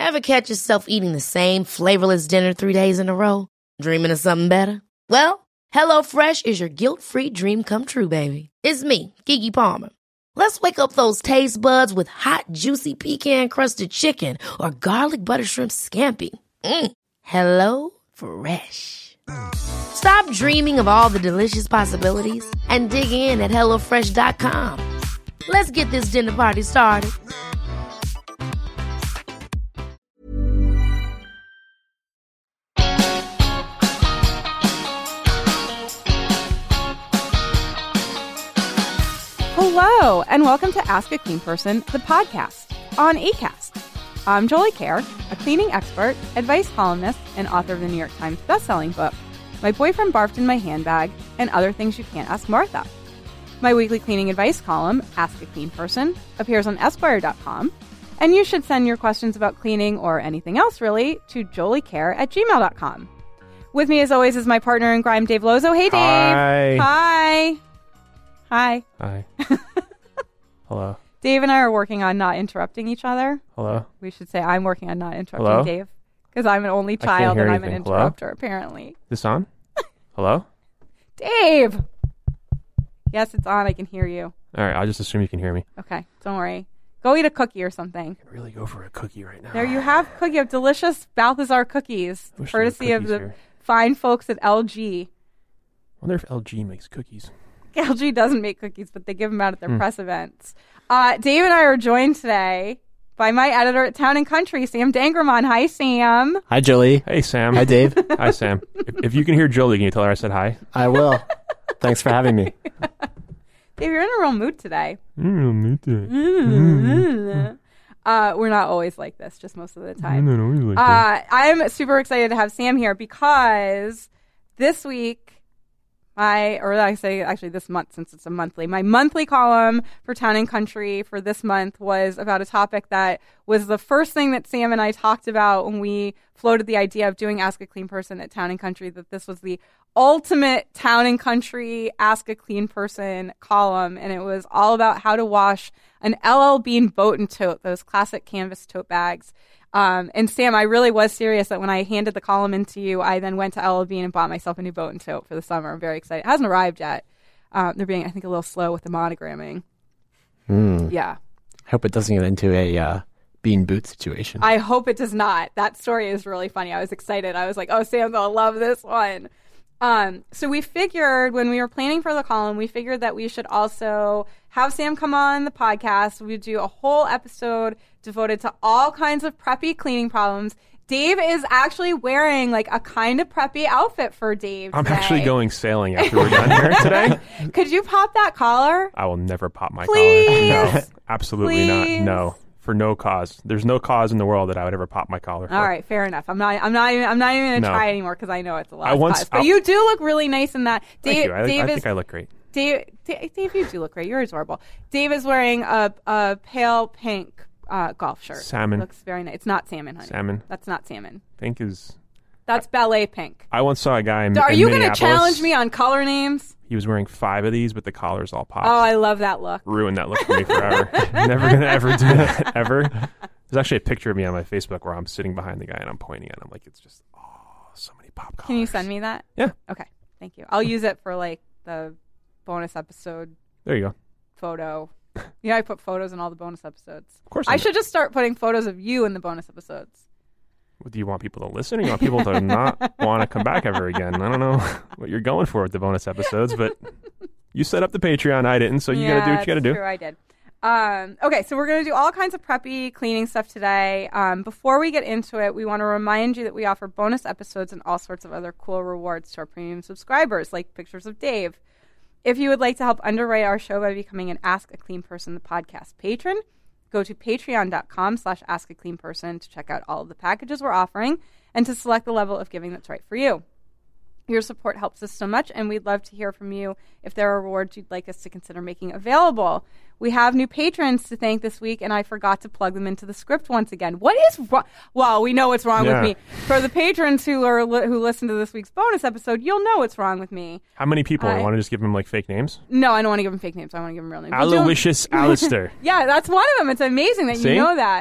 Ever catch yourself eating the same flavorless dinner 3 days in a row? Dreaming of something better? Well, HelloFresh is your guilt-free dream come true, baby. It's me, Keke Palmer. Let's wake up those taste buds with hot, juicy pecan-crusted chicken or garlic butter shrimp scampi. Hello Fresh. Stop dreaming of all the delicious possibilities and dig in at HelloFresh.com. Let's get this dinner party started. Hello, and welcome to Ask a Clean Person, the podcast on Acast. I'm Jolie Kerr, a cleaning expert, advice columnist, and author of the New York Times bestselling book, My Boyfriend Barfed in My Handbag, and Other Things You Can't Ask Martha. My weekly cleaning advice column, Ask a Clean Person, appears on Esquire.com, and you should send your questions about cleaning or anything else, really, to joliekerr@gmail.com. With me, as always, is my partner in crime, Dave Lozo. Hey, Dave. Hi. Hi. Hi. Hello. Dave and I are working on not interrupting each other. Hello. We should say I'm working on not interrupting Hello? Dave because I'm an only child and I'm an anything. interrupter, apparently. This on? Hello? Dave! Yes, it's on. I can hear you. All right. I'll just assume you can hear me. Okay. Don't worry. Go eat a cookie or something. I can really go for a cookie right now. There you have cookie. You have delicious Balthazar cookies, Wish there were courtesy of cookies the here. fine folks at LG. I wonder if LG makes cookies. LG doesn't make cookies, but they give them out at their press events. Dave and I are joined today by my editor at Town & Country, Sam Dangermond. Hi, Sam. Hi, Jolie. Hey, Sam. Hi, Dave. Hi, Sam. If you can hear Jolie, can you tell her I said hi? I will. Thanks for having me. Dave, you're in a real mood today. Me too. We're not always like this, just most of the time. No. I'm super excited to have Sam here because this week, this month, since it's a monthly, my monthly column for Town & Country for this month was about a topic that was the first thing that Sam and I talked about when we floated the idea of doing Ask a Clean Person at Town & Country, that this was the ultimate Town & Country Ask a Clean Person column, and it was all about how to wash an LL Bean boat and tote, those classic canvas tote bags. And Sam, I really was serious that when I handed the column in to you, I then went to LL Bean and bought myself a new boat and tote for the summer. I'm very excited. It hasn't arrived yet. They're being, I think, a little slow with the monogramming. Yeah. Hope it doesn't get into a bean boot situation. I hope it does not. That story is really funny. I was excited. I was like, oh, Sam's going to love this one. So we figured when we were planning for the column, we figured that we should also have Sam come on the podcast. We'd do a whole episode devoted to all kinds of preppy cleaning problems. Dave is actually wearing like a kind of preppy outfit for Dave today. I'm actually going sailing after we're done here today. Could you pop that collar? I will never pop my Please? collar. No, absolutely Please? not. No. For no cause. There's no cause in the world that I would ever pop my collar for. All right, fair enough. I'm not even going to try anymore because I know it's a lot of cause. But you do look really nice in that. Thank you. I think I look great. Dave, you do look great. You're adorable. Dave is wearing a pale pink golf shirt. Salmon. Looks very nice. It's not salmon, honey. Salmon. That's not salmon. Pink is... That's ballet pink. I once saw a guy in Are you going to Minneapolis. challenge me on color names? He was wearing 5 of these, but the collars all popped. Oh, I love that look. Ruined that look for me forever. Never going to ever do that, ever. There's actually a picture of me on my Facebook where I'm sitting behind the guy and I'm pointing at him like it's just, so many pop collars. Can you send me that? Yeah. Okay, thank you. I'll use it for like the bonus episode There you go. photo. Yeah, I put photos in all the bonus episodes. Of course I should just start putting photos of you in the bonus episodes. Do you want people to listen or you want people to not want to come back ever again? I don't know what you're going for with the bonus episodes, but you set up the Patreon. I didn't, so you got to do what you got to do. True, I did. Okay, so we're going to do all kinds of preppy cleaning stuff today. Before we get into it, we want to remind you that we offer bonus episodes and all sorts of other cool rewards to our premium subscribers, like pictures of Dave. If you would like to help underwrite our show by becoming an Ask a Clean Person, the podcast patron, go to patreon.com/askacleanperson to check out all of the packages we're offering and to select the level of giving that's right for you. Your support helps us so much, and we'd love to hear from you if there are rewards you'd like us to consider making available. We have new patrons to thank this week, and I forgot to plug them into the script once again. What is wrong? Well, we know what's wrong with me. For the patrons who listen to this week's bonus episode, you'll know what's wrong with me. How many people? I want to just give them like fake names? No, I don't want to give them fake names. I want to give them real names. Aloysius Alistair. Yeah, that's one of them. It's amazing that you know that.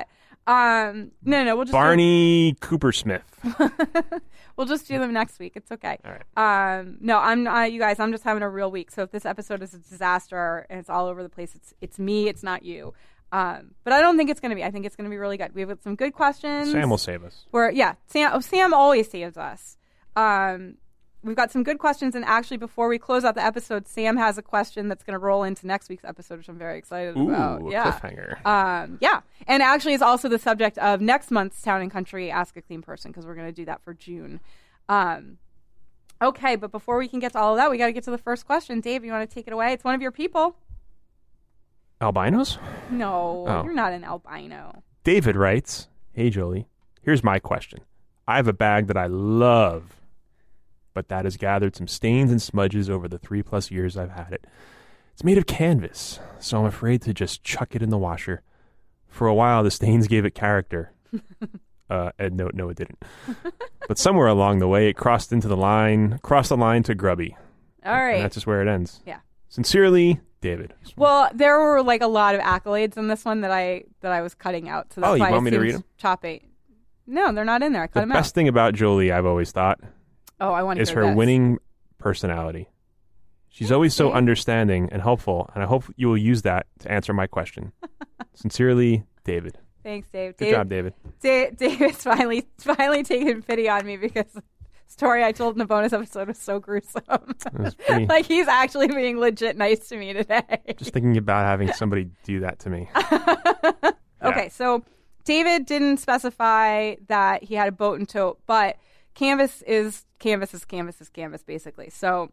No, we'll just Barney Cooper Smith. we'll just do them next week. It's okay. All right. No, I'm not, you guys. I'm just having a real week. So if this episode is a disaster and it's all over the place, it's me. It's not you. But I don't think it's going to be. I think it's going to be really good. We have some good questions. Sam will save us. Sam always saves us. We've got some good questions, and actually, before we close out the episode, Sam has a question that's going to roll into next week's episode, which I'm very excited about. Ooh, Yeah, cliffhanger. yeah, and actually, it's also the subject of next month's Town and Country Ask a Clean Person, because we're going to do that for June. Okay, but before we can get to all of that, we got to get to the first question. Dave, you want to take it away? It's one of your people. Albinos? No, Oh. You're not an albino. David writes, "Hey Jolie, here's my question. I have a bag that I love, but that has gathered some stains and smudges over the 3+ years I've had it. It's made of canvas, so I'm afraid to just chuck it in the washer. For a while, the stains gave it character." And no, it didn't. But somewhere along the way, it crossed the line to grubby. All right. And that's just where it ends. Yeah. Sincerely, David. Well, there were like a lot of accolades in this one that I was cutting out. So that's you why want me to seems read them? choppy. No, they're not in there. I cut The them best out. thing about Jolie, I've always thought, Oh, I want to is hear her this. winning personality. She's always so Okay. understanding and helpful, and I hope you will use that to answer my question. Sincerely, David. Thanks, Dave. Good job, David. David's finally taken pity on me because the story I told in the bonus episode was so gruesome. It was pretty- Like, he's actually being legit nice to me today. Just thinking about having somebody do that to me. Okay, so David didn't specify that he had a boat and tote, but canvas is canvas, basically. So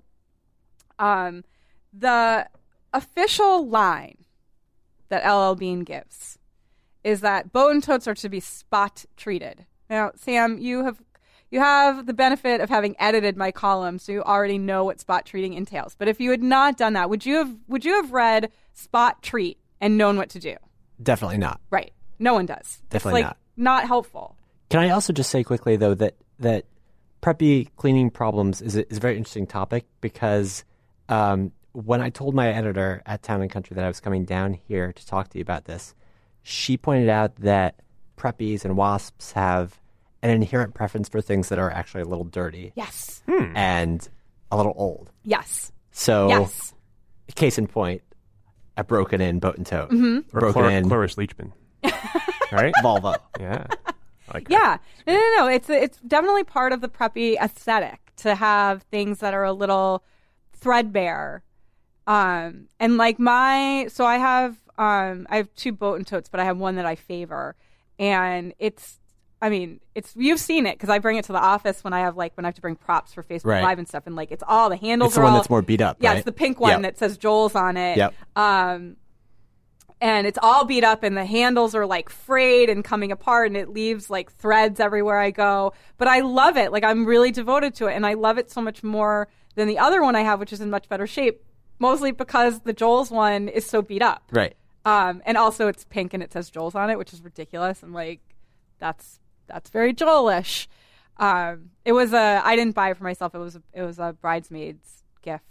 the official line that LL Bean gives is that boat and totes are to be spot treated. Now, Sam, you have the benefit of having edited my column, so you already know what spot treating entails. But if you had not done that, would you have read spot treat and known what to do? Definitely not. Right. No one does. Definitely it's like not helpful. Can I also just say quickly, though, that preppy cleaning problems is a very interesting topic because when I told my editor at Town and Country that I was coming down here to talk to you about this, she pointed out that preppies and wasps have an inherent preference for things that are actually a little dirty Yes. and a little old. Yes. So, Yes. case in point, a broken in boat and tote. Mm-hmm. Or Broken in Cloris Leachman. Right? Volvo. Yeah. I like that. Yeah. No. It's definitely part of the preppy aesthetic to have things that are a little threadbare. And like I have 2 boat and totes, but I have one that I favor. And you've seen it because I bring it to the office when I have to bring props for Facebook Right. Live and stuff. And like, it's all the handles It's the are one all, that's more beat up, yeah, right? it's the pink one Yep. that says Joel's on it. Yep. And it's all beat up and the handles are like frayed and coming apart and it leaves like threads everywhere I go. But I love it. Like, I'm really devoted to it and I love it so much more than the other one I have, which is in much better shape, mostly because the Joel's one is so beat up. Right. And also it's pink and it says Joel's on it, which is ridiculous. And like, that's very Joelish. I didn't buy it for myself. It was a bridesmaid's gift.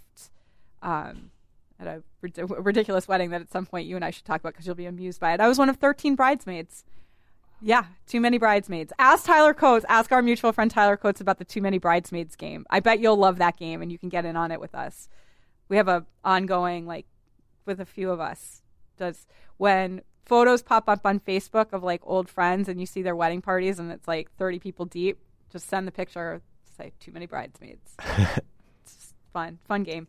At a ridiculous wedding that at some point you and I should talk about because you'll be amused by it. I was one of 13 bridesmaids. Yeah, too many bridesmaids. Ask our mutual friend Tyler Coates about the Too Many Bridesmaids game. I bet you'll love that game and you can get in on it with us. We have a ongoing, like, with a few of us. When photos pop up on Facebook of like old friends and you see their wedding parties and it's like 30 people deep, just send the picture, say Too Many Bridesmaids. It's just fun game.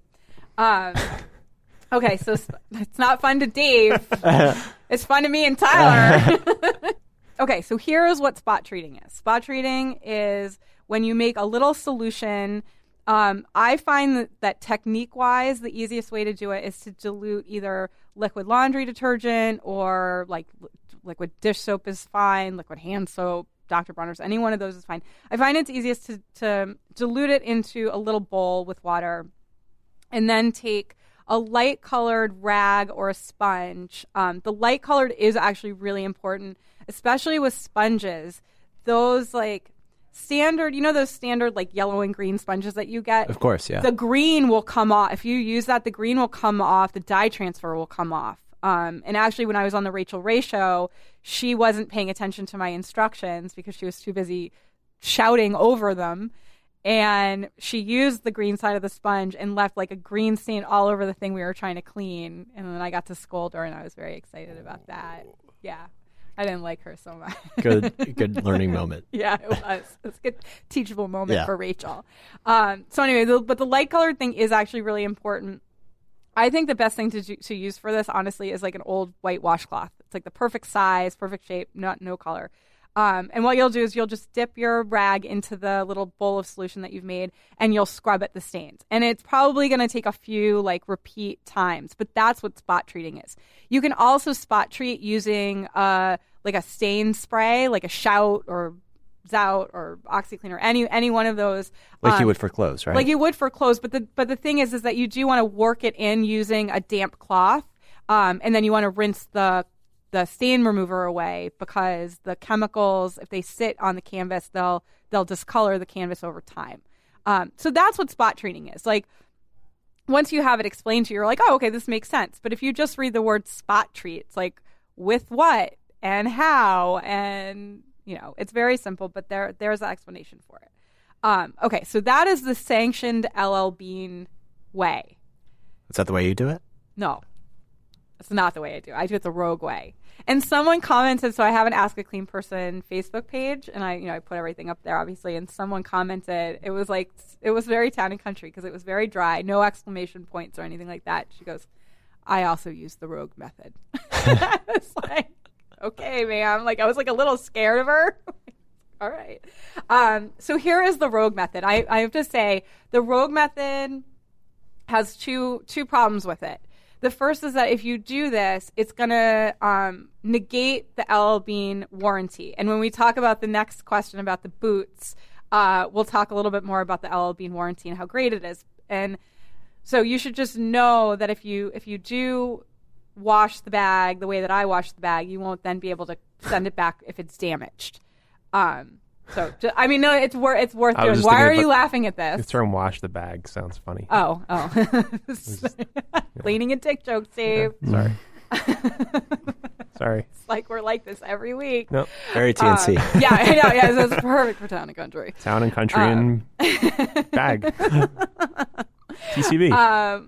Okay, so it's not fun to Dave. It's fun to me and Tyler. Okay, so here's what spot treating is. Spot treating is when you make a little solution. I find that technique-wise, the easiest way to do it is to dilute either liquid laundry detergent or like liquid dish soap is fine, liquid hand soap, Dr. Bronner's, any one of those is fine. I find it's easiest to dilute it into a little bowl with water and then take a light-colored rag or a sponge. The light-colored is actually really important, especially with sponges. Those like standard, those standard like yellow and green sponges that you get? Of course, yeah. The green will come off. If you use that, the green will come off. The dye transfer will come off. And actually, when I was on the Rachel Ray show, she wasn't paying attention to my instructions because she was too busy shouting over them. And she used the green side of the sponge and left like a green stain all over the thing we were trying to clean. And then I got to scold her, and I was very excited about that. Yeah. I didn't like her so much. Good learning moment. Yeah, it was. It's a good teachable moment for Rachel. So anyway, but the light colored thing is actually really important. I think the best thing to use for this, honestly, is like an old white washcloth. It's like the perfect size, perfect shape, no color. And what you'll do is you'll just dip your rag into the little bowl of solution that you've made, and you'll scrub at the stains. And it's probably going to take a few like repeat times, but that's what spot treating is. You can also spot treat using like a stain spray, like a Shout or Zout or OxyClean or any one of those. Like you would for clothes, right? Like you would for clothes, but the thing is that you do want to work it in using a damp cloth, and then you want to rinse the stain remover away, because the chemicals, if they sit on the canvas, they'll discolor the canvas over time. So that's what spot treating is. Like, once you have it explained to you, you're like, oh, okay, this makes sense. But if you just read the word spot treat, it's like, with what and how, and it's very simple, but there's an explanation for it. Okay, so that is the sanctioned LL Bean way. Is that the way you do it? No, it's not the way I do it. I do it the Rogue way. And someone commented, so I have an Ask a Clean Person Facebook page, and I put everything up there, obviously, and someone commented, it was very Town and Country, because it was very dry, no exclamation points or anything like that. She goes, I also use the Rogue method. I was like, okay, ma'am. Like, I was like a little scared of her. All right. So here is the Rogue method. I have to say, the Rogue method has two problems with it. The first is that if you do this, it's going to negate the LL Bean warranty. And when we talk about the next question about the boots, we'll talk a little bit more about the LL Bean warranty and how great it is. And so you should just know that if you do wash the bag the way that I wash the bag, you won't then be able to send it back if it's damaged. So, no, it's worth doing. Why are you laughing at this? The term "wash the bag" sounds funny. Oh. Cleaning and dick joke, Dave. Yeah, sorry. It's like we're like this every week. Nope. Very TNC. Yeah, I know. Yeah, so it's perfect for Town and Country. Town and Country and bag. TCB.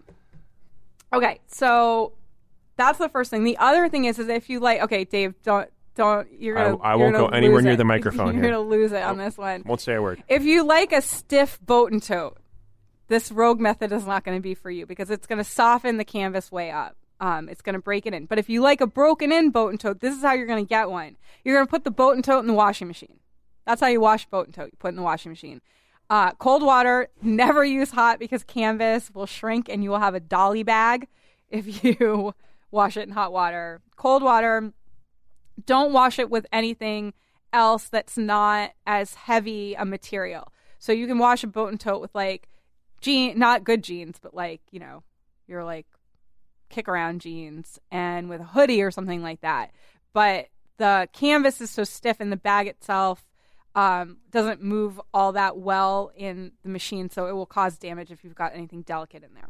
Okay, so that's the first thing. The other thing is if you like, okay, Dave, don't. You're gonna. I won't go anywhere near the microphone. You're gonna lose it on this one. Won't say a word. If you like a stiff boat and tote, this Rogue method is not going to be for you, because it's going to soften the canvas way up. It's going to break it in. But if you like a broken in boat and tote, this is how you're going to get one. You're going to put the boat and tote in the washing machine. That's how you wash boat and tote. You put it in the washing machine. Cold water. Never use hot, because canvas will shrink and you will have a dolly bag if you wash it in hot water. Cold water. Don't wash it with anything else that's not as heavy a material. So you can wash a boat and tote with like not good jeans, but like, your like kick around jeans, and with a hoodie or something like that. But the canvas is so stiff, and the bag itself doesn't move all that well in the machine, so it will cause damage if you've got anything delicate in there.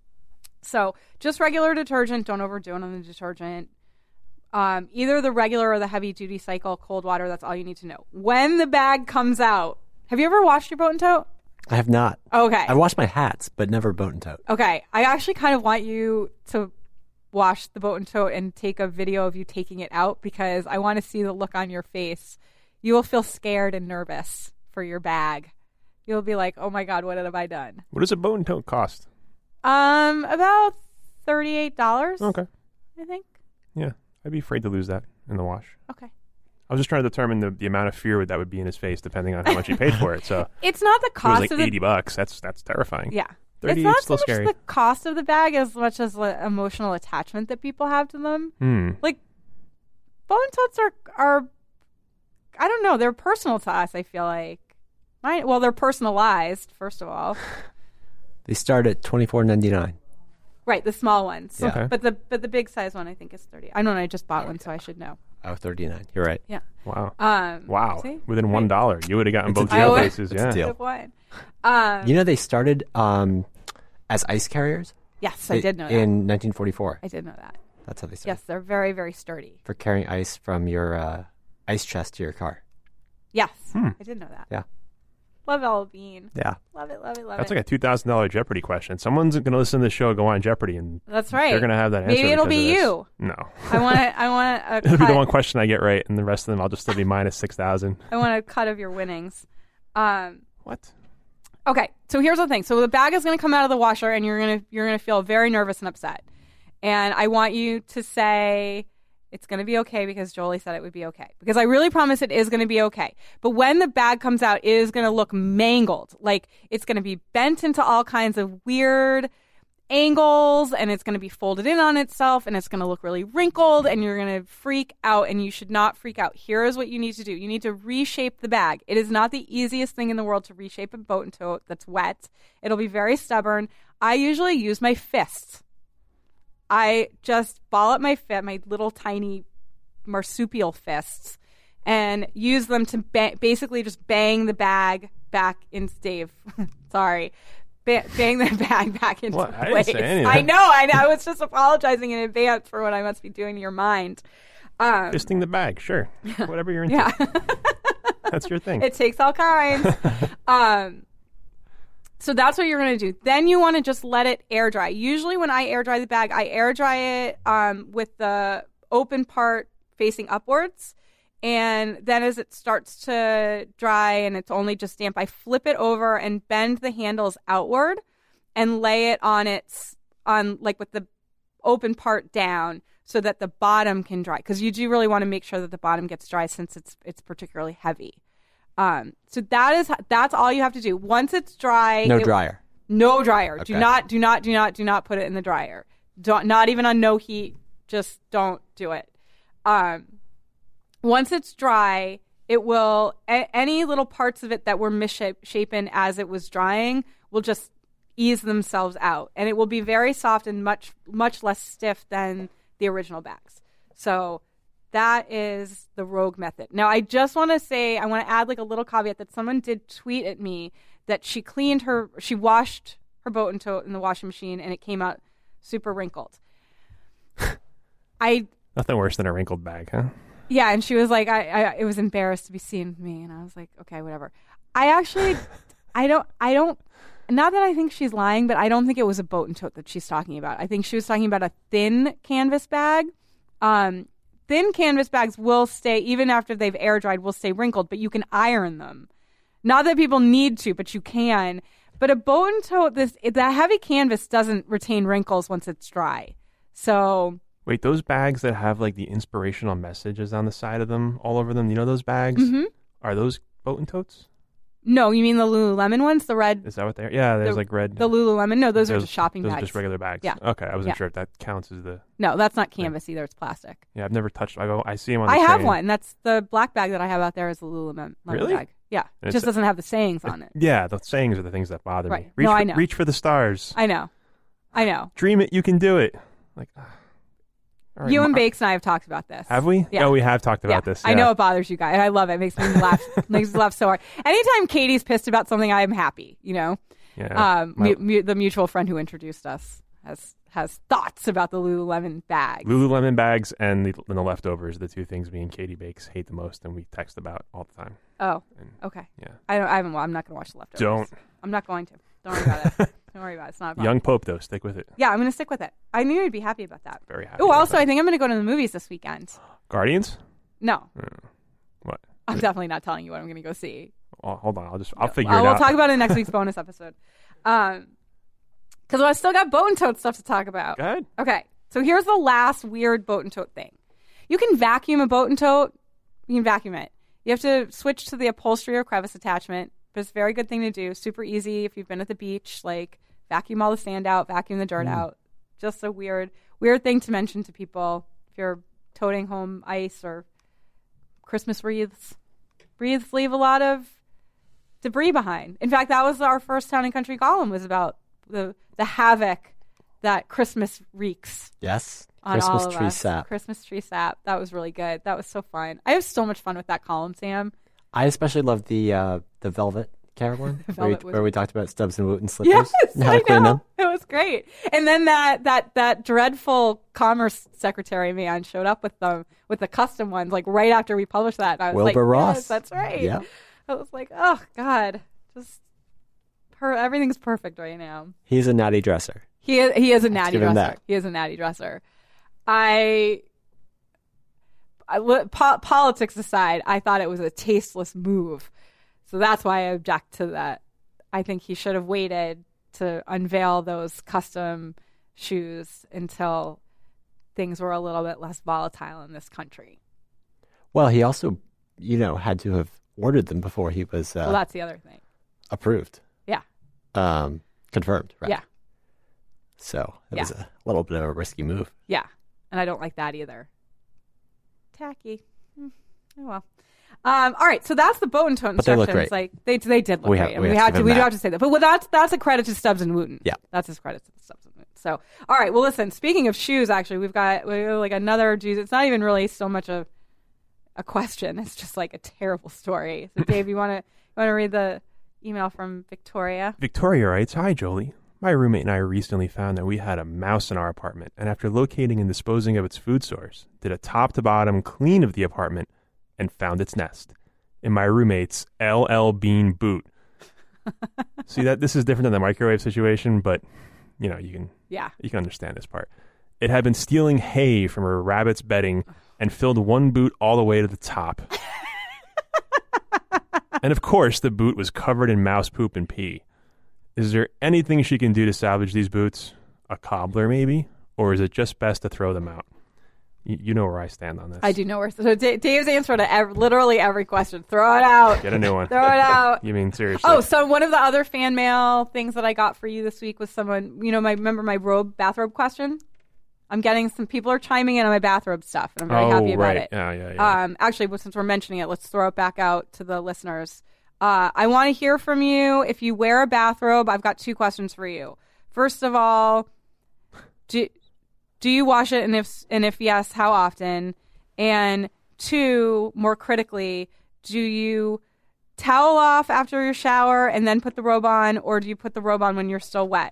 So just regular detergent. Don't overdo it on the detergent. Either the regular or the heavy duty cycle, cold water. That's all you need to know. When the bag comes out, have you ever washed your boat and tote? I have not. Okay. I've washed my hats, but never boat and tote. Okay. I actually kind of want you to wash the boat and tote and take a video of you taking it out, because I want to see the look on your face. You will feel scared and nervous for your bag. You'll be like, oh my God, what have I done? What does a boat and tote cost? About $38. Okay. I think. Yeah. I'd be afraid to lose that in the wash. Okay. I was just trying to determine the amount of fear that would be in his face depending on how much he paid for it. So it's not the cost it was like $80. That's terrifying. Yeah. 30 it's not still so much scary. the cost of the bag as much as the emotional attachment that people have to them. Like, boat and totes are I don't know, they're personal to us, I feel like. Well, they're personalized, first of all. They start at $24.99. Right, the small ones. Yeah. Okay. But the big size one I think is 30. I know, I just bought one, so I should know. Oh, $39. You're right. Yeah. Wow. Wow. See? Within $1. You would have gotten It's a both deal. places. It's a Yeah. deal. Good one. They started as ice carriers? Yes, I did know that. In 1944. I did know that. That's how they serve. Yes, they're very, very sturdy. For carrying ice from your ice chest to your car. Yes, I did know that. Yeah. Love Ella Bean. Yeah. Love it, love it, love That's it. like a $2,000 Jeopardy question. Someone's going to listen to the show, go on Jeopardy, and That's right. they're going to have that answer. Maybe it'll because be of this. you. No. I want a It'll be the cut. one question I get right, and the rest of them I'll just still be minus 6,000. I want a cut of your winnings. What? Okay, so here's the thing. So the bag is going to come out of the washer, and you're gonna feel very nervous and upset. And I want you to say it's going to be okay because Jolie said it would be okay. Because I really promise it is going to be okay. But when the bag comes out, it is going to look mangled. Like it's going to be bent into all kinds of weird angles, and it's going to be folded in on itself, and it's going to look really wrinkled, and you're going to freak out, and you should not freak out. Here is what you need to do. You need to reshape the bag. It is not the easiest thing in the world to reshape a boat and tote that's wet. It'll be very stubborn. I usually use my fists. I just ball up my little tiny marsupial fists, and use them to basically just bang the bag back into Dave. Sorry. Bang the bag back into What? I place. didn't say anything. I know. I was just apologizing in advance for what I must be doing to your mind. Fisting the bag, sure. Whatever you're into. Yeah. That's your thing. It takes all kinds. So that's what you're going to do. Then you want to just let it air dry. Usually when I air dry the bag, I air dry it with the open part facing upwards. And then as it starts to dry and it's only just damp, I flip it over and bend the handles outward and lay it on with the open part down so that the bottom can dry. Because you do really want to make sure that the bottom gets dry since it's particularly heavy. So that's all you have to do. Once it's dry, No dryer. No dryer. Okay. Do not put it in the dryer. Not even on no heat. Just don't do it. Once it's dry, it will any little parts of it that were misshapen as it was drying will just ease themselves out, and it will be very soft and much less stiff than the original bags. So that is the Rogue method. Now, I just want to say, I want to add like a little caveat that someone did tweet at me that she washed her boat and tote in the washing machine and it came out super wrinkled. Nothing worse than a wrinkled bag, huh? Yeah, and she was like, it was embarrassed to be seen with me, and I was like, okay, whatever. I actually, I don't, not that I think she's lying, but I don't think it was a boat and tote that she's talking about. I think she was talking about a thin canvas bag. Thin canvas bags will stay, even after they've air dried, will stay wrinkled, but you can iron them. Not that people need to, but you can. But a boat and tote, that heavy canvas doesn't retain wrinkles once it's dry. So Wait, those bags that have like the inspirational messages on the side of them, all over them, you know those bags? Mm-hmm. Are those boat and totes? no, you mean the Lululemon ones, the red, Is that what they are? Yeah, there's like red. the Lululemon? No, those are just shopping those bags. are just regular bags. Yeah. Okay, I wasn't Yeah. sure if that counts as the. No, that's not canvas either. It's plastic. Yeah, I've never touched. I see them on the I have train. one. That's the black bag that I have out there is the Lululemon Really? bag. Yeah. And It just it's- doesn't have the sayings on it. Yeah, the sayings are the things that bother Right. me. Reach No, for, I know. Reach for the stars. I know. Dream it, you can do it. Like, all right, You and Bakes and I have talked about this. Have we? Yeah. Oh, we have talked about this. I yeah. know it bothers you guys. And I love it. It makes me laugh. Makes me laugh so hard. Anytime Katie's pissed about something, I am happy. You know, Yeah. the mutual friend who introduced us has thoughts about the Lululemon bag. Lululemon bags and the leftovers are the two things me and Katie Bakes hate the most, and we text about all the time. Oh, And, okay. yeah. I'm not going to watch the leftovers. Don't. I'm not going to. Don't worry about it. Don't worry about it. It's not a problem. Young Pope, though, stick with it. Yeah, I'm going to stick with it. I knew you'd be happy about that. Very happy. Oh, about also, that. I think I'm going to go to the movies this weekend. Guardians? No, What? I'm definitely not telling you what I'm going to go see. Oh, hold on. I'll figure it We'll out. talk about it in next week's bonus episode. Because I still got boat and tote stuff to talk about. Go ahead. Okay, so here's the last weird boat and tote thing. You can vacuum a boat and tote. You can vacuum it. You have to switch to the upholstery or crevice attachment, but it's a very good thing to do. Super easy if you've been at the beach. Like, vacuum all the sand out, vacuum the dirt out. Just a weird thing to mention to people if you're toting home ice or Christmas wreaths. Wreaths leave a lot of debris behind. In fact, that was our first Town and Country column, was about the havoc that Christmas wreaks Yes. on Christmas all of tree us. sap. Christmas tree sap. That was really good. That was so fun. I have so much fun with that column, Sam. I especially love the velvet Caroline, Velvet where we talked about Stubbs and Wooten slippers? Yes, and how to I clean know. them? It was great. And then that dreadful commerce secretary man showed up with the custom ones, like right after we published that. And I was Wilbur like, Ross. yes, that's right. Yeah. I was like, oh God, just everything's perfect right now. He's a natty dresser. He is a natty give him dresser. that. He is a natty dresser. Politics aside, I thought it was a tasteless move. So that's why I object to that. I think he should have waited to unveil those custom shoes until things were a little bit less volatile in this country. Well, he also, had to have ordered them before he was Well, that's the other thing. approved. Yeah. Confirmed, right? Yeah. So it was a little bit of a risky move. Yeah. And I don't like that either. Tacky. Oh well. All right, so that's the boat and tote But they instructions. look great. Like they did look We great. have- And we we have to give do him have to say that. But that's a credit to Stubbs and Wooten. Yeah. That's his credit to the Stubbs and Wooten. So all right, well listen, speaking of shoes, actually we've got like another it's not even really so much a question. It's just like a terrible story. So Dave, you wanna read the email from Victoria? Victoria writes, "Hi, Jolie. My roommate and I recently found that we had a mouse in our apartment, and after locating and disposing of its food source, did a top-to-bottom clean of the apartment and found its nest in my roommate's LL Bean boot." See, that this is different than the microwave situation, but you can understand this part. It had been stealing hay from her rabbit's bedding and filled one boot all the way to the top. And of course, the boot was covered in mouse poop and pee. Is there anything she can do to salvage these boots? A cobbler, maybe? Or is it just best to throw them out? You know where I stand on this. I do know where. So Dave's answer to literally every question: throw it out. Get a new one. Throw it out. You mean seriously? Oh, so one of the other fan mail things that I got for you this week was someone, remember my bathrobe question? I'm getting some people are chiming in on my bathrobe stuff, and I'm very happy about right. it. Yeah. Actually, since we're mentioning it, let's throw it back out to the listeners. I want to hear from you. If you wear a bathrobe, I've got two questions for you. First of all, do you wash it, and if yes, how often? And two, more critically, do you towel off after your shower and then put the robe on, or do you put the robe on when you're still wet?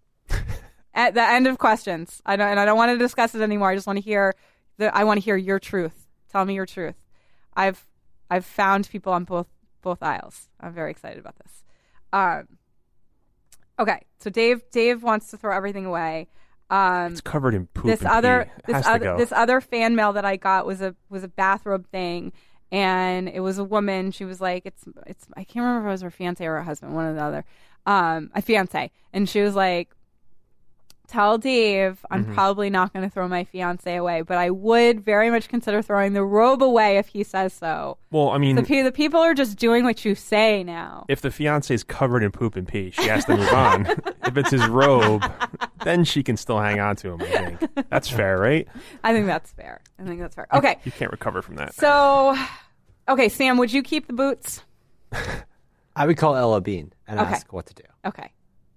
At the end of questions. I don't want to discuss it anymore. I just want to hear your truth. Tell me your truth. I've found people on both aisles. I'm very excited about this. Okay, so Dave wants to throw everything away. It's covered in poop. This and other pee. It has to go. this other fan mail that I got was a bathrobe thing, and it was a woman. She was like, it's I can't remember if it was her fiance or her husband, one or the other. A fiance, and she was like, tell Dave I'm probably not going to throw my fiance away, but I would very much consider throwing the robe away if he says so. Well, I mean, the people are just doing what you say now. if the fiance is covered in poop and pee, she has to move on. If it's his robe, then she can still hang on to him, I think. That's fair, right? I think that's fair. Okay. You can't recover from that. So, okay, Sam, would you keep the boots? I would call Ella Bean and Okay. ask what to do. Okay.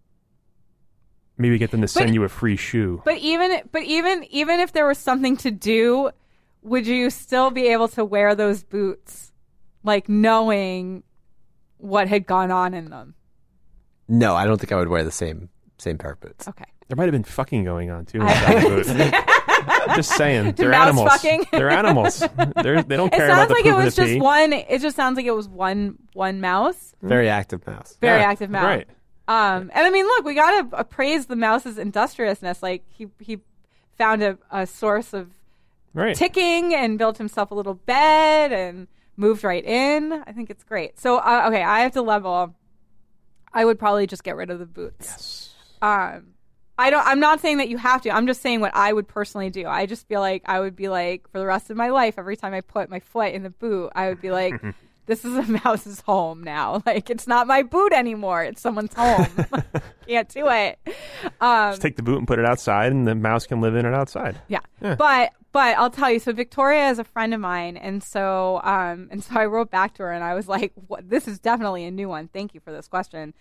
Maybe get them to send you a free shoe. But even if there was something to do, would you still be able to wear those boots, like knowing what had gone on in them? No, I don't think I would wear the same pair of boots. Okay. There might have been fucking going on, too. inside the boot. I'm just saying. They're mouse animals. fucking? They're animals. They don't It care about sounds the like poop it and was the just pee. one. It just sounds like it was one mouse. Very active mouse. Very Yeah, active mouse. Right. And I mean, look, we gotta appraise the mouse's industriousness. Like he found a source of Right. ticking and built himself a little bed and moved right in. I think it's great. So okay, I have to level. I would probably just get rid of the boots. Yes. I'm not saying that you have to. I'm just saying what I would personally do. I just feel like I would be like, for the rest of my life, every time I put my foot in the boot, I would be like, this is a mouse's home now. Like, it's not my boot anymore. It's someone's home. Can't do it. Just take the boot and put it outside, and the mouse can live in it outside. Yeah. But I'll tell you, so Victoria is a friend of mine, and so I wrote back to her and I was like, this is definitely a new one. Thank you for this question.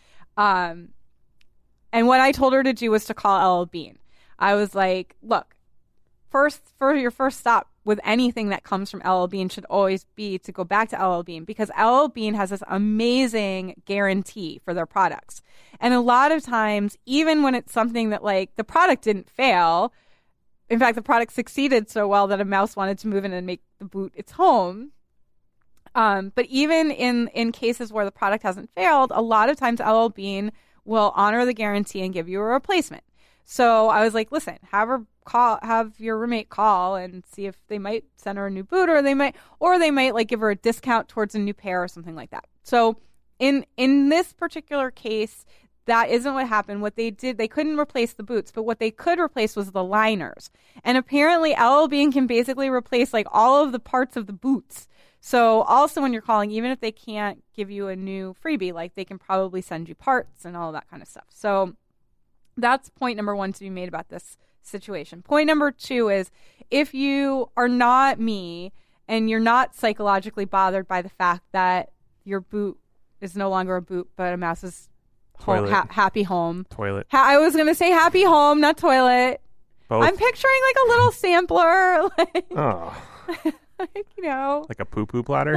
And what I told her to do was to call LL Bean. I was like, look, for your first stop with anything that comes from LL Bean should always be to go back to LL Bean, because LL Bean has this amazing guarantee for their products. And a lot of times, even when it's something that like the product didn't fail, in fact, the product succeeded so well that a mouse wanted to move in and make the boot its home. But even in cases where the product hasn't failed, a lot of times LL Bean will honor the guarantee and give you a replacement. So I was like, listen, have your roommate call and see if they might send her a new boot, or they might like give her a discount towards a new pair or something like that. So in this particular case, that isn't what happened. What they did, they couldn't replace the boots, but what they could replace was the liners. And apparently LL Bean can basically replace like all of the parts of the boots. So also when you're calling, even if they can't give you a new freebie, like they can probably send you parts and all that kind of stuff. So that's point number one to be made about this situation. Point number two is, if you are not me and you're not psychologically bothered by the fact that your boot is no longer a boot, but a mouse's home, happy home. Toilet. I was going to say happy home, not toilet. Both. I'm picturing like a little sampler. Like, Oh. like, you know. Like a poo-poo platter?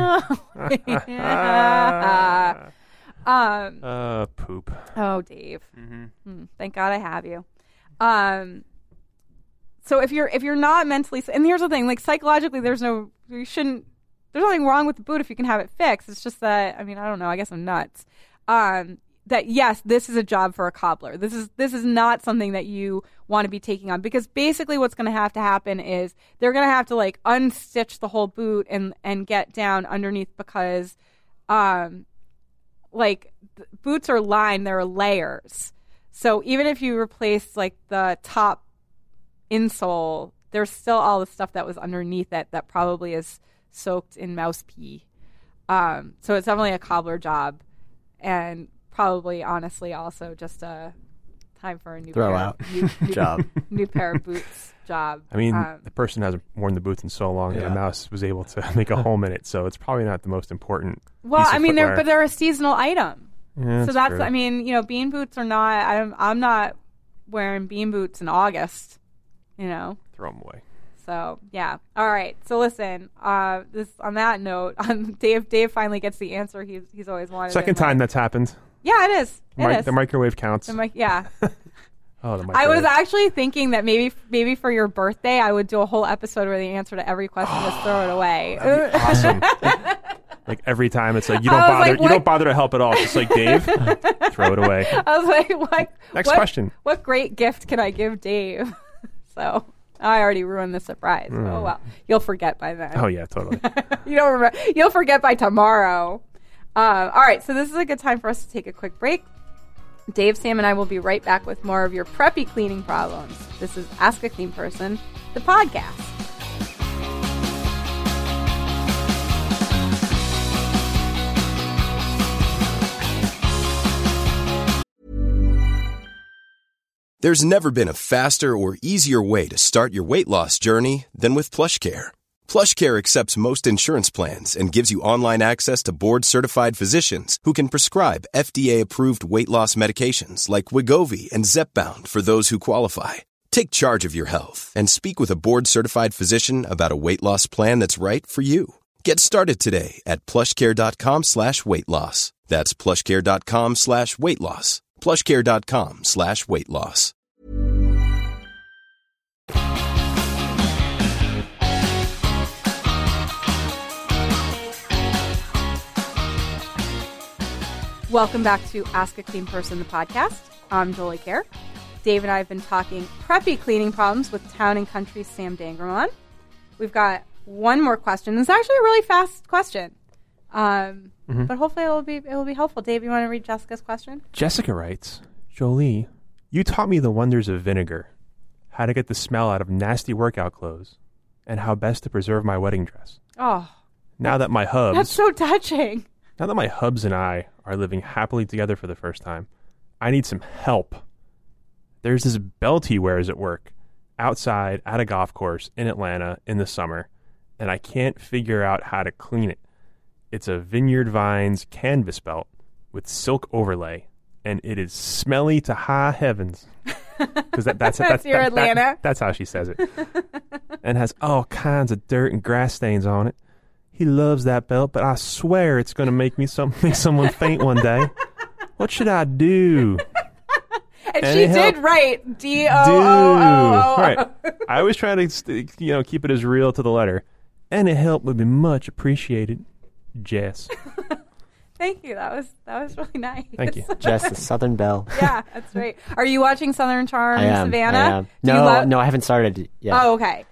Poop. Oh, Dave. Mm-hmm. Thank God I have you. So if you're not mentally, and here's the thing, like psychologically, there's nothing wrong with the boot if you can have it fixed. It's just that, I mean, I don't know, I guess I'm nuts. That yes, this is a job for a cobbler. This is not something that you want to be taking on, because basically what's going to happen is they're going to have to like unstitch the whole boot and get down underneath, because like boots are lined, there are layers. So even if you replace like the top insole, there's still all the stuff that was underneath it that probably is soaked in mouse pee. So it's definitely a cobbler job, and probably honestly also just a time for a new job. New pair of boots job. I mean, the person hasn't worn the boots in so long that a mouse was able to make a home in it, so it's probably not the most important. Well, piece I of mean, footwear. they're a seasonal item. Yeah, So that's, true. I mean, you know, bean boots are not, I'm not wearing bean boots in August, you know. Throw them away. So, yeah. All right. So listen, this on that note, Dave finally gets the answer he's always wanted. Second time that's happened. Yeah, it is. The microwave counts. Yeah. Oh, the I microwave. was actually thinking that maybe for your birthday, I would do a whole episode where the answer to every question was throw it away. That'd be awesome. Like every time it's like you don't I was bother. like, You don't bother to help at all. It's just like Dave, throw it away. I was like, what? Next question. What great gift can I give Dave? So I already ruined the surprise. Oh well, you'll forget by then. Oh yeah, totally. You don't remember. You'll forget by tomorrow. All right, so this is a good time for us to take a quick break. Dave, Sam, and I will be right back with more of your preppy cleaning problems. This is Ask a Clean Person, the podcast. There's never been a faster or easier way to start your weight loss journey than with PlushCare. PlushCare accepts most insurance plans and gives you online access to board-certified physicians who can prescribe FDA-approved weight loss medications like Wegovy and Zepbound for those who qualify. Take charge of your health and speak with a board-certified physician about a weight loss plan that's right for you. Get started today at plushcare.com/weightloss. That's plushcare.com/weightloss. plushcare.com/weightloss. Welcome back to Ask a Clean Person, the podcast. I'm Jolie Kerr. Dave and I have been talking preppy cleaning problems with Town and Country's Sam Dangermon. We've got one more question. It's actually a really fast question, but hopefully it will be helpful. Dave, you want to read Jessica's question? Jessica writes, Jolie, you taught me the wonders of vinegar, how to get the smell out of nasty workout clothes, and how best to preserve my wedding dress. Oh, Now that my hubs, that's so touching. Now that my hubs and I are living happily together for the first time, I need some help. There's this belt he wears at work, outside at a golf course in Atlanta in the summer, and I can't figure out how to clean it. It's a Vineyard Vines canvas belt with silk overlay, and it is smelly to high heavens. because that's your Atlanta. That's how she says it, and has all kinds of dirt and grass stains on it. He loves that belt, but I swear it's going to make someone faint one day. What should I do? And she did write D-O-O-O-O. Right. I always try to, keep it as real to the letter. Any help would be much appreciated, Jess. Thank you. That was really nice. Thank you. Jess, the Southern Belle. Yeah, that's right. Are you watching Southern Charm, Savannah? I am. No, I haven't started yet. Oh, okay.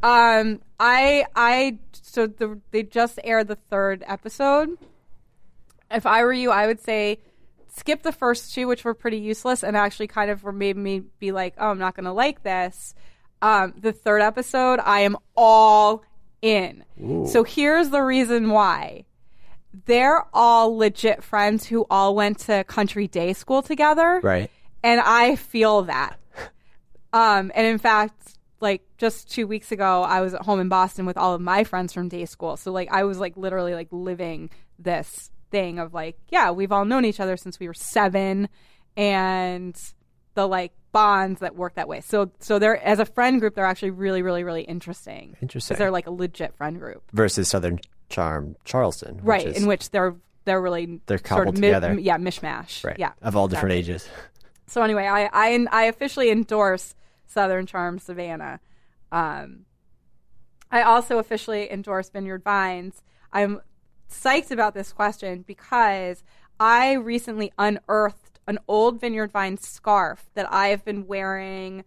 They just aired the 3rd episode. If I were you, I would say skip the first 2, which were pretty useless and actually kind of made me be like, oh, I'm not going to like this. The 3rd episode, I am all in. Ooh. So here's the reason why. They're all legit friends who all went to country day school together. Right. And I feel that. And in fact, like just 2 weeks ago, I was at home in Boston with all of my friends from day school. So like I was like literally like living this thing of like, yeah, we've all known each other since we were 7, and the like bonds that work that way. So they're, as a friend group, they're actually really, really, really interesting. Interesting. Because they're like a legit friend group. Versus Southern Charm Charleston. Right, in which they're really they're sort cobbled of together. Mishmash. Right. Yeah. Of all different ages. So anyway, I officially endorse Southern Charm Savannah. I also officially endorse Vineyard Vines. I'm psyched about this question because I recently unearthed an old Vineyard Vines scarf that I have been wearing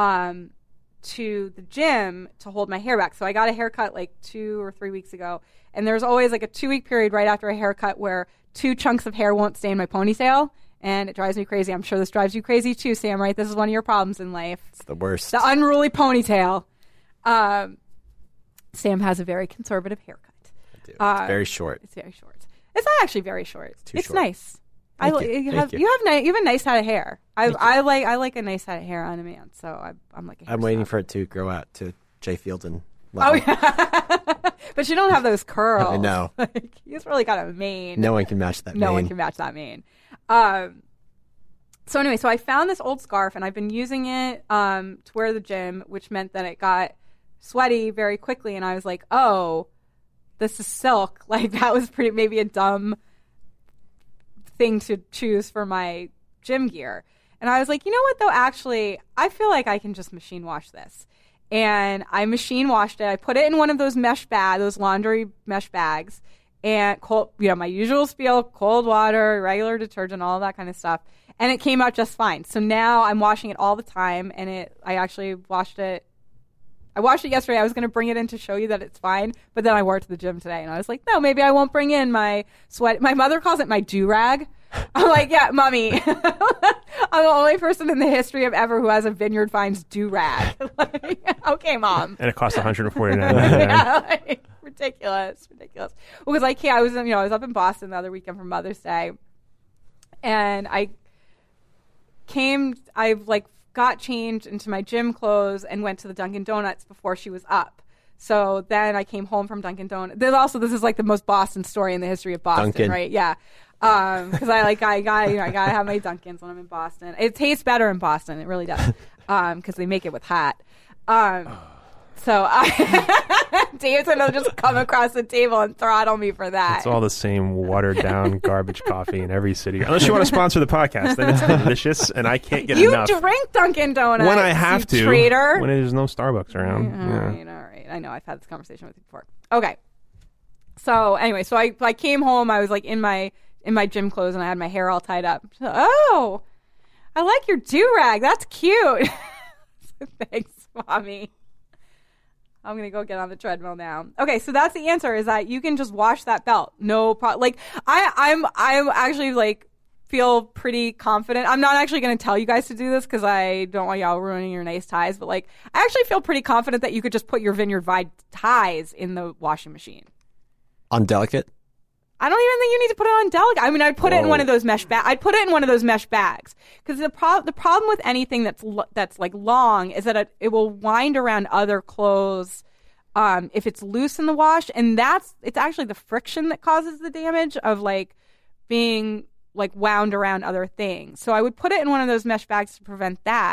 to the gym to hold my hair back. So I got a haircut like 2 or 3 weeks ago, and there's always like a 2-week period right after a haircut where 2 chunks of hair won't stay in my ponytail, and it drives me crazy. I'm sure this drives you crazy too, Sam, right? This is one of your problems in life. It's the worst. The unruly ponytail. Sam has a very conservative haircut. I do. It's very short. It's very short. It's not actually very short. Too it's short. Nice. Thank you. You have a nice head of hair. I like a nice head of hair on a man. So I'm like a hair I'm waiting snob. for it to grow out to Jay Fielden Oh level. yeah, but you don't have those curls. I know. Like, he's really got a mane. No one can match that. No mane. one can match that mane. So anyway, so I found this old scarf and I've been using it to wear to the gym, which meant that it got sweaty very quickly. And I was like, oh, this is silk. Like that was maybe a dumb thing to choose for my gym gear. And I was like, you know what though? Actually, I feel like I can just machine wash this. And I machine washed it. I put it in one of those those laundry mesh bags, and cold, my usual spiel: cold water, regular detergent, all that kind of stuff. And it came out just fine. So now I'm washing it all the time, and I actually washed it. I washed it yesterday. I was going to bring it in to show you that it's fine, but then I wore it to the gym today, and I was like, no, maybe I won't bring in my sweat. My mother calls it my do-rag. I'm like, yeah, mommy. I'm the only person in the history of ever who has a Vineyard Vines do-rag. Like, okay, mom. And it costs $149. Yeah, like, ridiculous. Well, because I was up in Boston the other weekend for Mother's Day, and I got changed into my gym clothes and went to the Dunkin' Donuts before she was up. So then I came home from Dunkin' Donuts. This is like the most Boston story in the history of Boston, Dunkin'. right? Yeah. Because I gotta have my Dunkins when I'm in Boston. It tastes better in Boston. It really does. Because they make it with hat. So Dave's gonna just come across the table and throttle me for that. It's all the same watered down garbage coffee in every city. Unless you want to sponsor the podcast, then it's delicious, and I can't get enough. You drink Dunkin' Donuts When I have to, traitor. when there's no Starbucks around. All right. I know I've had this conversation with you before. Okay. So anyway, so I came home. I was like in my gym clothes, and I had my hair all tied up. So, oh, I like your do-rag. That's cute. Thanks, mommy. I'm going to go get on the treadmill now. Okay, so that's the answer, is that you can just wash that belt. No problem. Like, I'm actually, like, feel pretty confident. I'm not actually going to tell you guys to do this because I don't want y'all ruining your nice ties, but, like, I actually feel pretty confident that you could just put your Vineyard Vine ties in the washing machine. On delicate? I don't even think you need to put it on delicate. I mean, I'd put it in one of those mesh bags. I'd put it in one of those mesh bags, because the problem with anything that's like long is that it will wind around other clothes if it's loose in the wash, and it's actually the friction that causes the damage of like being like wound around other things. So I would put it in one of those mesh bags to prevent that.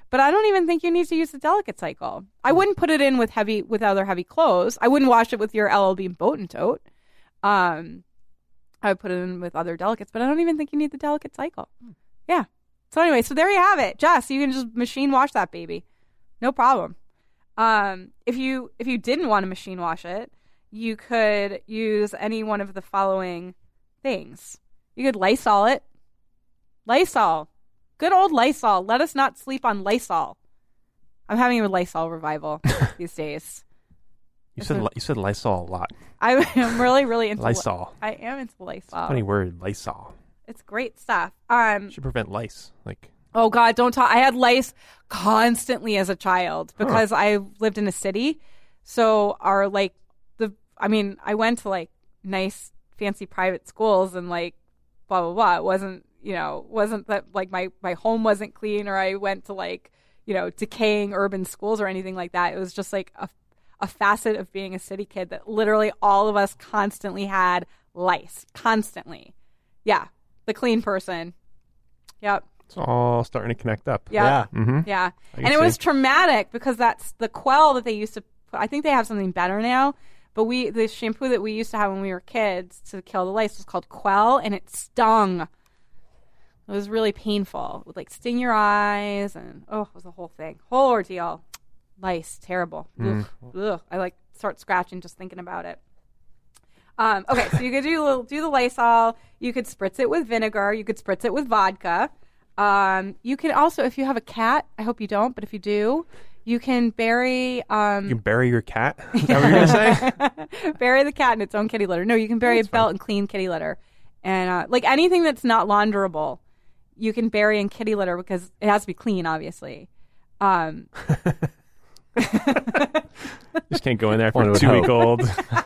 But I don't even think you need to use the delicate cycle. I wouldn't put it in with other heavy clothes. I wouldn't wash it with your LL Bean boat and tote. I would put it in with other delicates, but I don't even think you need the delicate cycle. Yeah. So anyway, so there you have it. Jess, you can just machine wash that baby. No problem. If you didn't want to machine wash it, you could use any one of the following things. You could Lysol it. Lysol. Good old Lysol. Let us not sleep on Lysol. I'm having a Lysol revival these days. You said Lysol a lot. I am really, really into Lysol. I am into Lysol. Funny word, Lysol. It's great stuff. Should prevent lice. Like, oh God, don't talk. I had lice constantly as a child because I lived in a city. So I went to like nice, fancy private schools and like blah blah blah. It wasn't that like my home wasn't clean, or I went to like decaying urban schools or anything like that. It was just like a facet of being a city kid that literally all of us constantly had lice. Constantly. Yeah. The clean person. Yep. it's all starting to connect up. Yeah. Mm-hmm. Yeah. And it was traumatic because that's the Quell that they used to put. I think they have something better now. But the shampoo that we used to have when we were kids to kill the lice was called Quell, and it stung. It was really painful. It would like sting your eyes, and it was a whole thing. Whole ordeal. Lice, terrible. Ugh. Ugh. I like start scratching just thinking about it. Okay, so you could do the Lysol. You could spritz it with vinegar. You could spritz it with vodka. You can also, if you have a cat, I hope you don't, but if you do, you can bury. You can bury your cat? Is that what you're going to say? Bury the cat in its own kitty litter. No, you can bury a belt and clean kitty litter. And like anything that's not launderable, you can bury in kitty litter because it has to be clean, obviously. Just can't go in there for 2-week-old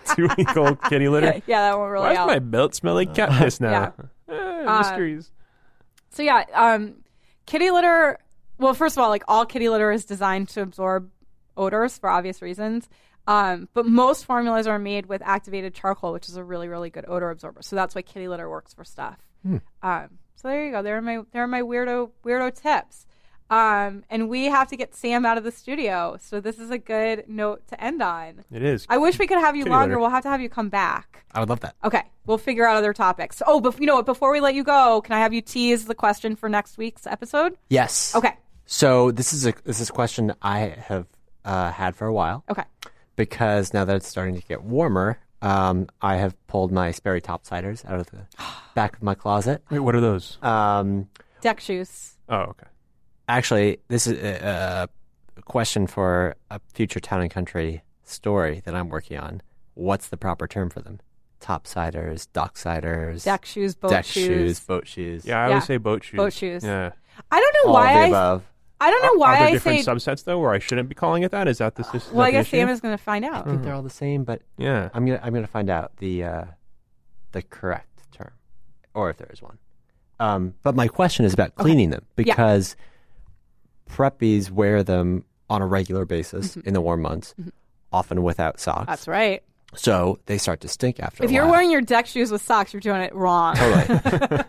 kitty litter. Yeah, that won't really Why help. does my belt smell like cat piss now? Mysteries. So yeah, kitty litter. Well, first of all, like all kitty litter is designed to absorb odors for obvious reasons. But most formulas are made with activated charcoal, which is a really, really good odor absorber. So that's why kitty litter works for stuff. So there you go. There are my weirdo tips. And we have to get Sam out of the studio. So this is a good note to end on. It is. I wish we could have you Kitty longer. litter. We'll have to have you come back. I would love that. Okay. We'll figure out other topics. Oh, but you know what? Before we let you go, can I have you tease the question for next week's episode? Yes. Okay. So this is a question I have had for a while. Okay. Because now that it's starting to get warmer, I have pulled my Sperry topsiders out of the back of my closet. Wait, what are those? Deck shoes. Oh, okay. Actually, this is a question for a future Town and Country story that I'm working on. What's the proper term for them? Topsiders, docksiders, Deck shoes, boat deck shoes. boat shoes. Yeah, I always say boat shoes. Boat shoes. Yeah. I don't know All of the why above. I don't know why Are there I different say. subsets though, where I shouldn't be calling it that? Is that the system? Well, I guess Sam is going to find out. I think they're all the same, but Yeah. I'm gonna find out the correct term, or if there is one. But my question is about cleaning them because preppies wear them on a regular basis in the warm months, often without socks. That's right. So they start to stink after. If a you're while. wearing your deck shoes with socks, you're doing it wrong. Totally.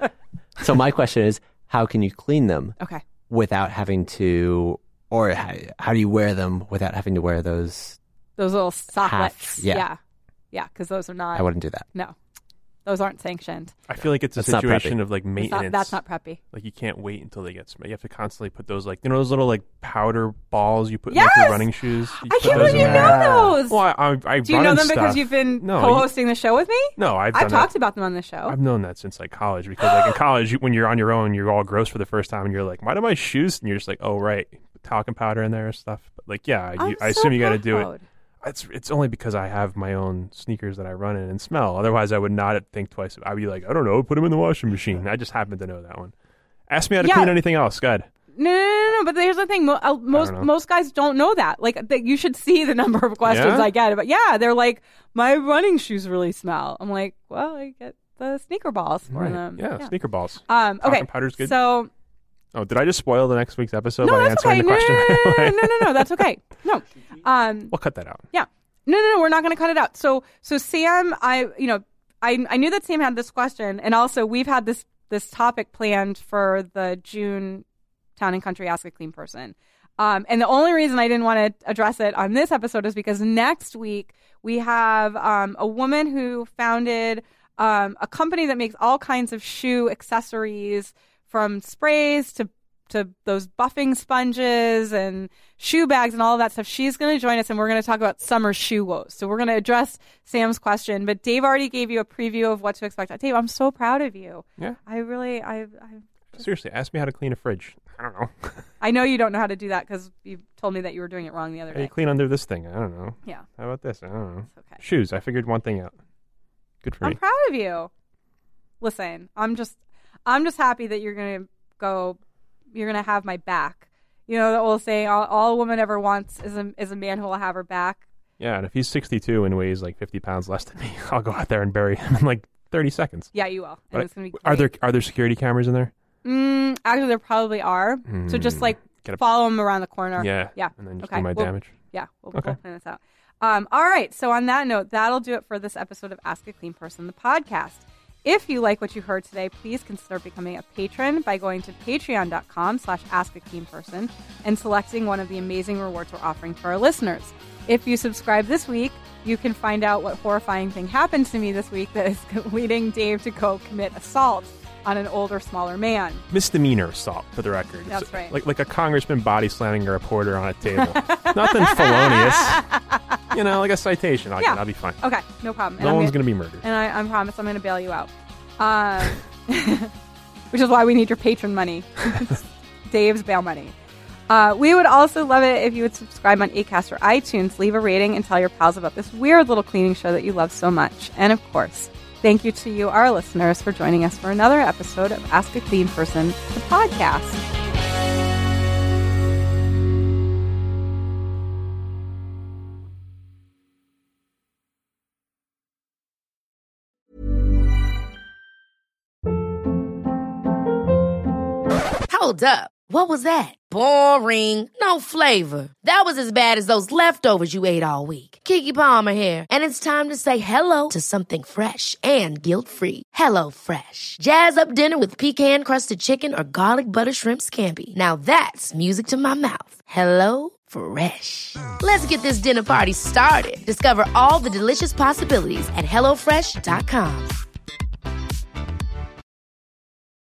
So my question is, how can you clean them Okay. without having to, or how do you wear them without having to wear those? Those little socklets. Hats, yeah. Yeah, because those are not. I wouldn't do that. No. Those aren't sanctioned. I feel like it's a That's not situation preppy. of like maintenance. That's not preppy. Like you can't wait until they get smelled. You have to constantly put those those little like powder balls you put in Yes! your running shoes. You I put can't those believe you in there. know those. Well, I Do you run know and them because stuff. you've been No, co-hosting the show with me? No, I've I've done talked that. about them on the show. I've known that since like college because like in college when you're on your own you're all gross for the first time and you're like, why do my shoes? And you're just like, oh right, talcum powder in there and stuff. But like yeah, I assume you got to do it. proud. It's only because I have my own sneakers that I run in and smell. Otherwise, I would not think twice. I'd be like, I don't know, put them in the washing machine. I just happen to know that one. Ask me how to Yeah. clean anything else. Good. No. But here's the thing: know. most guys don't know that. Like, you should see the number of questions Yeah? I get. But yeah, they're like, my running shoes really smell. I'm like, well, I get the sneaker balls for them. Yeah, sneaker balls. Okay. Talcum powder's good. So Oh, did I just spoil the next week's episode no, by that's answering okay. the question? No. That's okay. No. We'll cut that out. Yeah. No, we're not going to cut it out. So Sam, I knew that Sam had this question, and also we've had this topic planned for the June Town and Country Ask a Clean Person. And the only reason I didn't want to address it on this episode is because next week we have a woman who founded a company that makes all kinds of shoe accessories, from sprays to those buffing sponges and shoe bags and all of that stuff. She's going to join us, and we're going to talk about summer shoe woes. So we're going to address Sam's question, but Dave already gave you a preview of what to expect. Dave, I'm so proud of you. Yeah. Seriously, ask me how to clean a fridge. I don't know. I know you don't know how to do that because you told me that you were doing it wrong the other day. You clean under this thing. I don't know. Yeah. How about this? I don't know. Okay. Shoes. I figured one thing out. Good for you. I'm proud of you. Listen, I'm just happy that you're going to have my back. You know, that old saying, all a woman ever wants is a man who will have her back. Yeah, and if he's 62 and weighs like 50 pounds less than me, I'll go out there and bury him in like 30 seconds. Yeah, you will. And it's going to be great. Are there security cameras in there? Actually, there probably are. So just like follow them around the corner. Yeah. Yeah. And then just do my damage. Yeah, we'll plan this out. All right. So on that note, that'll do it for this episode of Ask a Clean Person, the podcast. If you like what you heard today, please consider becoming a patron by going to patreon.com/askacleanperson and selecting one of the amazing rewards we're offering for our listeners. If you subscribe this week, you can find out what horrifying thing happened to me this week that is leading Dave to go commit assault on an older, smaller man. Misdemeanor assault, for the record. That's right. Like a congressman body slamming a reporter on a table. Nothing felonious. You know, like a citation. I'll be fine. Okay, no problem. No one's going to be murdered. And I promise I'm going to bail you out. Which is why we need your patron money. Dave's bail money. We would also love it if you would subscribe on Acast or iTunes, leave a rating, and tell your pals about this weird little cleaning show that you love so much. And of course, thank you to you, our listeners, for joining us for another episode of Ask a Clean Person, the podcast. Hold up. What was that? Boring. No flavor. That was as bad as those leftovers you ate all week. Keke Palmer here, and it's time to say hello to something fresh and guilt-free. Hello Fresh. Jazz up dinner with pecan-crusted chicken or garlic butter shrimp scampi. Now that's music to my mouth. Hello Fresh. Let's get this dinner party started. Discover all the delicious possibilities at HelloFresh.com.